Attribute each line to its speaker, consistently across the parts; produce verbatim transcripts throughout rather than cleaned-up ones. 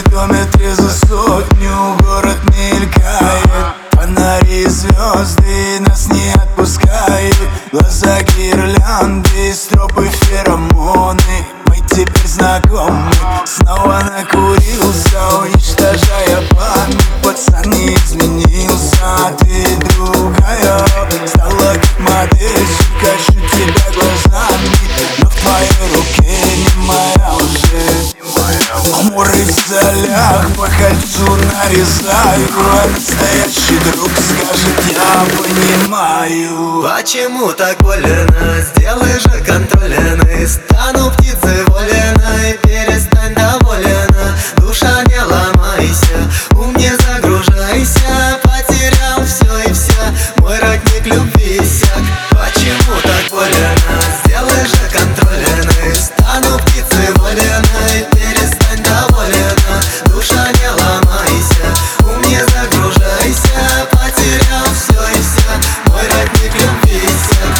Speaker 1: километре за сотню город мелькает. Фонари и звезды нас не отпускают. Глаза гирлянды, стропы феромоны. Мы теперь знакомы. Снова накурился, уничтожая память. Пацан не изменился, ты другая. Стала как модельщик, хочу тебя глазами. Но в твоей руке не моя уже. Амуры в солях по кольцу нарезаю. А настоящий друг скажет: я понимаю.
Speaker 2: Почему так больно? Сделай же контрольно. Стану птицей вольной, перестань довольна. Душа, не ломайся, ум не загружайся. Потерял все и вся, мой родник любви иссяк. Почему так больно? Сделай же контрольно. Стану птицей вольной, перестань довольна. Душа, не ломайся, ум не загружайся. Потерял все и вся, мой родник любви иссяк.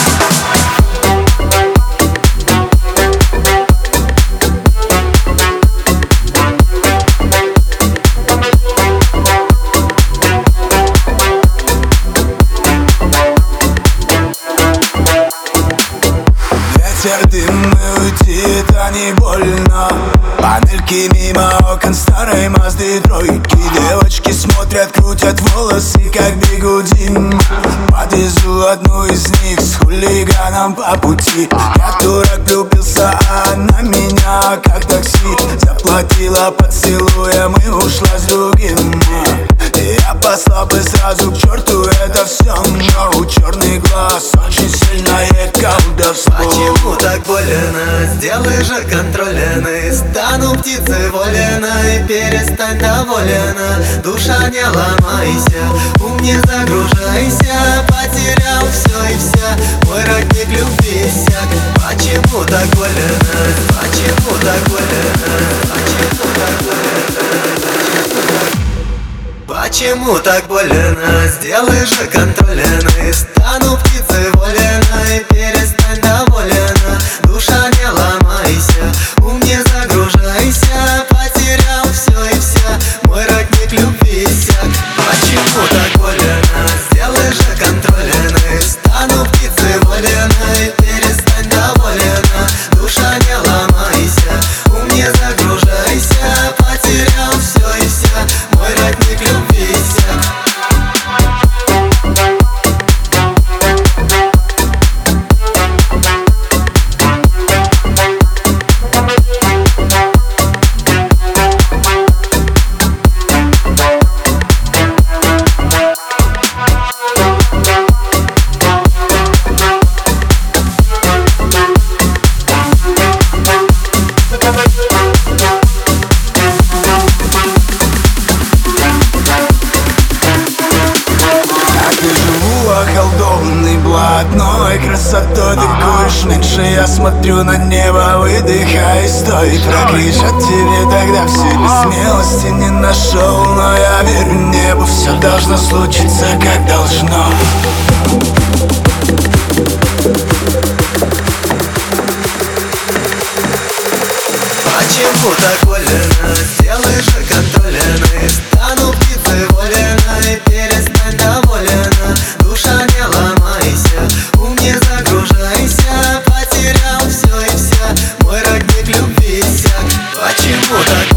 Speaker 1: Ветер дымный уйти, это не больно. Панельки мимо окон старой Мазды тройки. Девочки смотрят, крутят волосы, как бигуди. Подвезу одну из них с хулиганом по пути. Я дурак, влюбился, а она меня как такси. Заплатила поцелуем и ушла с другим. И я послал бы сразу к черту это все. Но у черный глаз очень сильное колдовство.
Speaker 2: Почему так больно? Сделай же контрольно. Стану птицей вольной, перестань довольна. Душа, не ломайся, ум не загружайся. Потерял все и вся, мой родник любви иссяк. Почему так больно? Почему так больно? Почему так больно? Почему так больно? Сделай же контрольно. Стану птицей вольной, перестань довольна. Душа, не ломайся, ум не загружайся. Потерял все и вся, мой родник любви иссяк. Почему так больно? Сделай же контрольно. Стану птицей вольной, перестань довольна. Душа, не ломайся, ум не загружайся. Потерял все и вся, мой родник любви иссяк.
Speaker 1: Околдованный блатной красотой ты куришь меньше. Я смотрю на небо, выдыхай, стой. Прокричат тебе тогда все, без смелости не нашел. Но я верю небу, все должно случиться как должно.
Speaker 2: Почему так больно? Сделай же контрольно. Стану птицей вольной, перестань довольна. Душа, не ломайся, ум не загружайся. Потерял все и вся, мой родник любви иссяк. Почему так